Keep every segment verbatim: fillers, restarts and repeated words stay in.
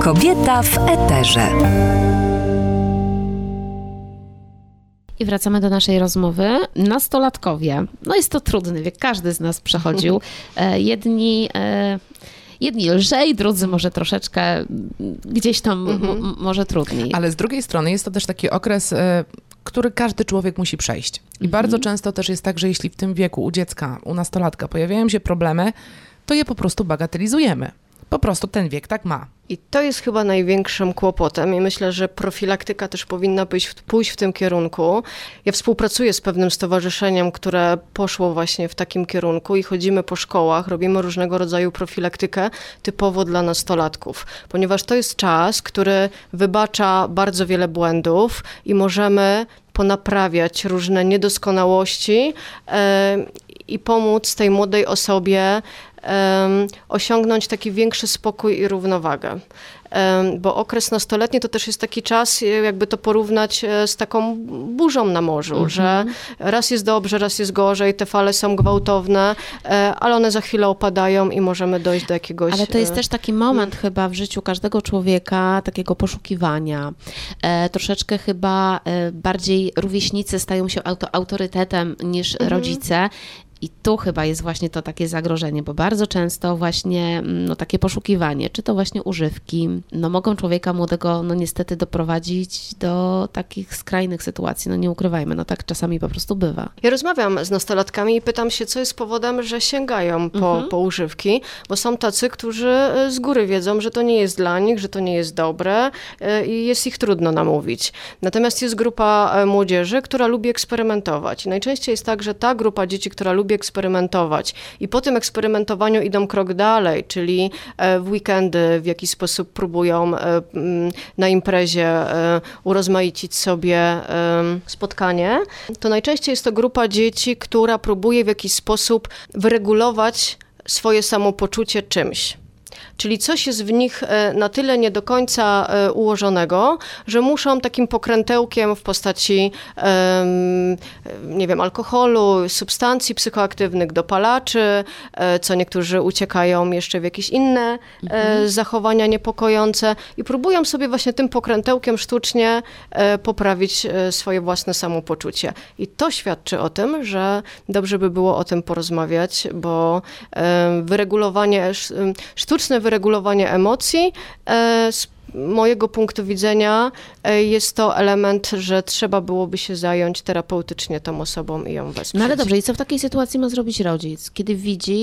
Kobieta w eterze. I wracamy do naszej rozmowy. Nastolatkowie. No jest to trudny wiek, każdy z nas przechodził. Jedni... Jedni lżej, drudzy może troszeczkę gdzieś tam mhm. m- może trudniej. Ale z drugiej strony jest to też taki okres, y, który każdy człowiek musi przejść. I mhm. bardzo często też jest tak, że jeśli w tym wieku u dziecka, u nastolatka pojawiają się problemy, to je po prostu bagatelizujemy. Po prostu ten wiek tak ma. I to jest chyba największym kłopotem i myślę, że profilaktyka też powinna pójść w, pójść w tym kierunku. Ja współpracuję z pewnym stowarzyszeniem, które poszło właśnie w takim kierunku i chodzimy po szkołach, robimy różnego rodzaju profilaktykę typowo dla nastolatków, ponieważ to jest czas, który wybacza bardzo wiele błędów i możemy ponaprawiać różne niedoskonałości yy, i pomóc tej młodej osobie Um, osiągnąć taki większy spokój i równowagę. Um, bo okres nastoletni to też jest taki czas, jakby to porównać z taką burzą na morzu, mhm. że raz jest dobrze, raz jest gorzej, te fale są gwałtowne, ale one za chwilę opadają i możemy dojść do jakiegoś... Ale to jest też taki moment hmm. chyba w życiu każdego człowieka, takiego poszukiwania. E, troszeczkę chyba e, bardziej rówieśnicy stają się auto, autorytetem niż mhm. rodzice. I tu chyba jest właśnie to takie zagrożenie, bo bardzo często właśnie no, takie poszukiwanie, czy to właśnie używki, no mogą człowieka młodego no niestety doprowadzić do takich skrajnych sytuacji, no nie ukrywajmy, no tak czasami po prostu bywa. Ja rozmawiam z nastolatkami i pytam się, co jest powodem, że sięgają po, mhm. po używki, bo są tacy, którzy z góry wiedzą, że to nie jest dla nich, że to nie jest dobre i jest ich trudno namówić. Natomiast jest grupa młodzieży, która lubi eksperymentować. I najczęściej jest tak, że ta grupa dzieci, która lubi eksperymentować i po tym eksperymentowaniu idą krok dalej, czyli w weekendy w jakiś sposób próbują na imprezie urozmaicić sobie spotkanie, to najczęściej jest to grupa dzieci, która próbuje w jakiś sposób wyregulować swoje samopoczucie czymś. Czyli coś jest w nich na tyle nie do końca ułożonego, że muszą takim pokrętełkiem w postaci, nie wiem, alkoholu, substancji psychoaktywnych, dopalaczy, co niektórzy uciekają jeszcze w jakieś inne mhm. zachowania niepokojące i próbują sobie właśnie tym pokrętełkiem sztucznie poprawić swoje własne samopoczucie. I to świadczy o tym, że dobrze by było o tym porozmawiać, bo wyregulowanie, sztuczne wyregulowanie regulowanie emocji. Z mojego punktu widzenia jest to element, że trzeba byłoby się zająć terapeutycznie tą osobą i ją wesprzeć. No ale dobrze, i co w takiej sytuacji ma zrobić rodzic? Kiedy widzi,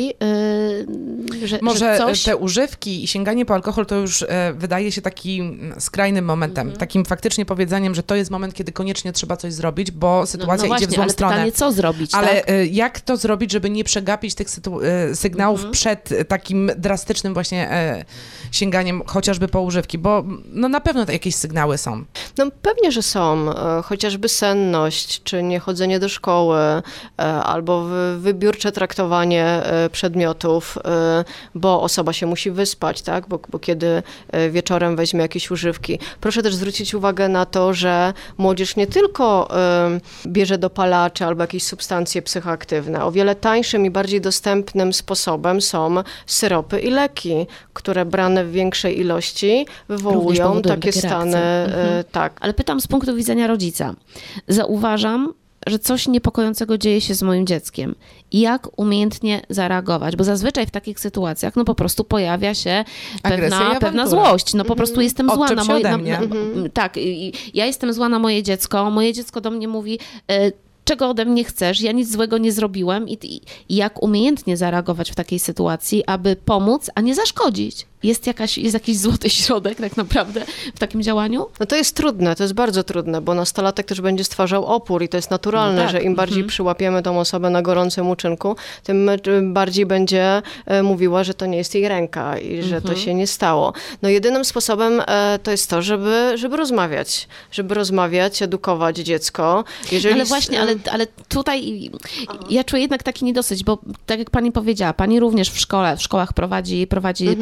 yy, że, Może że coś... te używki i sięganie po alkohol to już e, wydaje się takim skrajnym momentem, mhm. takim faktycznie powiedzeniem, że to jest moment, kiedy koniecznie trzeba coś zrobić, bo sytuacja no, no właśnie, idzie w złą ale stronę. Pytanie, co zrobić, Ale tak? e, jak to zrobić, żeby nie przegapić tych sytu- e, sygnałów mhm. przed takim drastycznym właśnie e, sięganiem chociażby po używki, bo no na pewno jakieś sygnały są. No pewnie, że są. Chociażby senność, czy niechodzenie do szkoły, albo wybiórcze traktowanie przedmiotów, bo osoba się musi wyspać, tak? Bo, bo kiedy wieczorem weźmie jakieś używki. Proszę też zwrócić uwagę na to, że młodzież nie tylko bierze dopalacze albo jakieś substancje psychoaktywne. O wiele tańszym i bardziej dostępnym sposobem są syropy i leki, które brane w większej ilości wywołują takie, takie stany, mhm. tak. Ale pytam z punktu widzenia rodzica. Zauważam, że coś niepokojącego dzieje się z moim dzieckiem. Jak umiejętnie zareagować? Bo zazwyczaj w takich sytuacjach no po prostu pojawia się pewna, pewna złość. No po prostu mm. jestem zła na moje... Na, na, mm. Tak, ja jestem zła na moje dziecko. Moje dziecko do mnie mówi... czego ode mnie chcesz, ja nic złego nie zrobiłem i, i, i jak umiejętnie zareagować w takiej sytuacji, aby pomóc, a nie zaszkodzić. Jest, jakaś, jest jakiś złoty środek tak naprawdę w takim działaniu? No to jest trudne, to jest bardzo trudne, bo nastolatek też będzie stwarzał opór i to jest naturalne, no tak. że im bardziej mhm. przyłapiemy tą osobę na gorącym uczynku, tym bardziej będzie mówiła, że to nie jest jej ręka i że mhm. to się nie stało. No jedynym sposobem to jest to, żeby, żeby rozmawiać, żeby rozmawiać, edukować dziecko. Jeżeli... Ale właśnie, ale, ale tutaj Aha. ja czuję jednak taki niedosyć, bo tak jak pani powiedziała, pani również w szkole, w szkołach prowadzi, prowadzi, mhm. prowadzi spotkania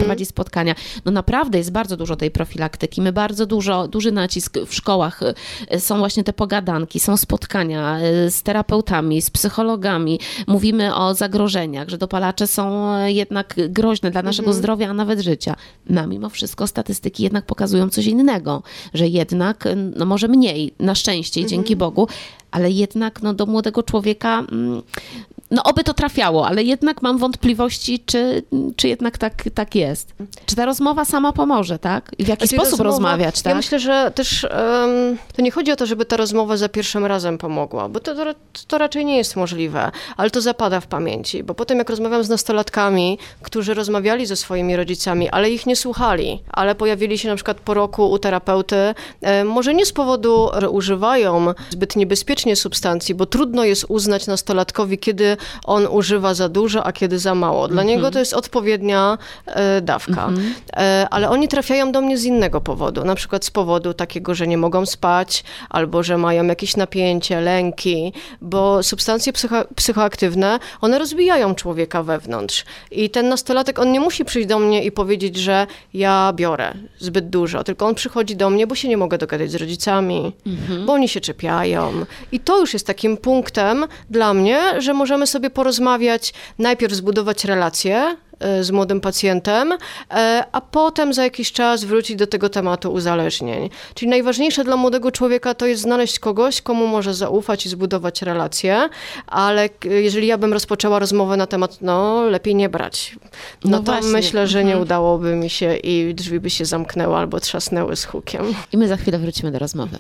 spotkania. No naprawdę jest bardzo dużo tej profilaktyki. My bardzo dużo, duży nacisk w szkołach są właśnie te pogadanki, są spotkania z terapeutami, z psychologami. Mówimy o zagrożeniach, że dopalacze są jednak groźne dla naszego mhm. zdrowia, a nawet życia. No mimo wszystko statystyki jednak pokazują coś innego, że jednak, no może mniej, na szczęście i mhm. dzięki Bogu, ale jednak no, do młodego człowieka, no oby to trafiało, ale jednak mam wątpliwości, czy, czy jednak tak, tak jest. Czy ta rozmowa sama pomoże, tak? I w jaki znaczy, sposób rozmowa, rozmawiać, tak? Ja myślę, że też um, to nie chodzi o to, żeby ta rozmowa za pierwszym razem pomogła, bo to, to, to raczej nie jest możliwe, ale to zapada w pamięci, bo potem jak rozmawiam z nastolatkami, którzy rozmawiali ze swoimi rodzicami, ale ich nie słuchali, ale pojawili się na przykład po roku u terapeuty, e, może nie z powodu, że używają zbyt niebezpiecznie substancji, bo trudno jest uznać nastolatkowi, kiedy on używa za dużo, a kiedy za mało. Dla mm-hmm. niego to jest odpowiednia e, dawka. Mm-hmm. E, ale oni trafiają do mnie z innego powodu. Na przykład z powodu takiego, że nie mogą spać, albo że mają jakieś napięcie, lęki, bo substancje psycho- psychoaktywne, one rozbijają człowieka wewnątrz. I ten nastolatek, on nie musi przyjść do mnie i powiedzieć, że ja biorę zbyt dużo, tylko on przychodzi do mnie, bo się nie mogę dogadać z rodzicami, mm-hmm. bo oni się czepiają. I to już jest takim punktem dla mnie, że możemy sobie porozmawiać, najpierw zbudować relacje z młodym pacjentem, a potem za jakiś czas wrócić do tego tematu uzależnień. Czyli najważniejsze dla młodego człowieka to jest znaleźć kogoś, komu może zaufać i zbudować relacje, ale jeżeli ja bym rozpoczęła rozmowę na temat, no lepiej nie brać, no, no to właśnie. Myślę, że nie udałoby mi się i drzwi by się zamknęły albo trzasnęły z hukiem. I my za chwilę wrócimy do rozmowy.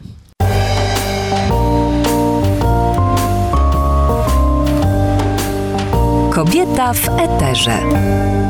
Kobieta w eterze.